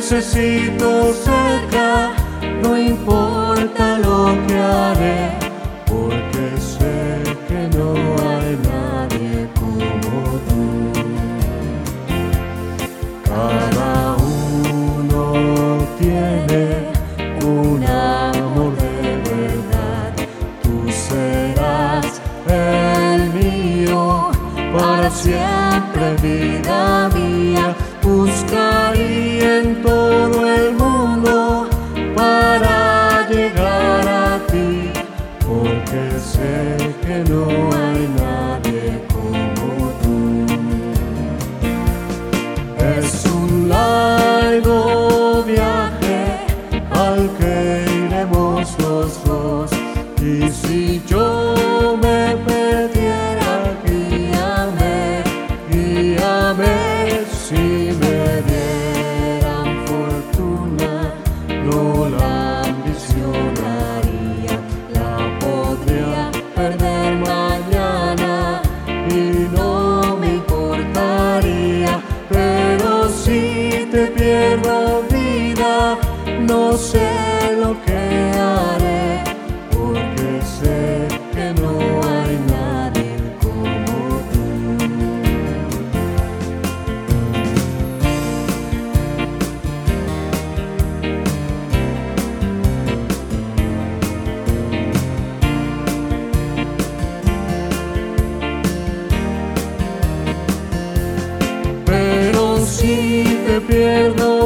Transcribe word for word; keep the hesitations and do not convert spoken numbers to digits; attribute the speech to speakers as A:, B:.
A: necesito cerca, no importa lo que haré, porque sé que no hay nadie como tú. Cada uno tiene un amor de verdad, tú serás el mío para siempre, vida mía. Buscaría en todo el mundo para llegar a ti, porque sé que no hay nadie como tú. Es un largo viaje al que iremos los dos, y si yo me perdiera, guíame, guíame. Si me dieran fortuna, no la ambicionaría, la podría perder mañana y no me importaría. Pero si te pierdo, vida, no sé lo que haré, porque sé que no hay nadie como tú. Si te pierdo,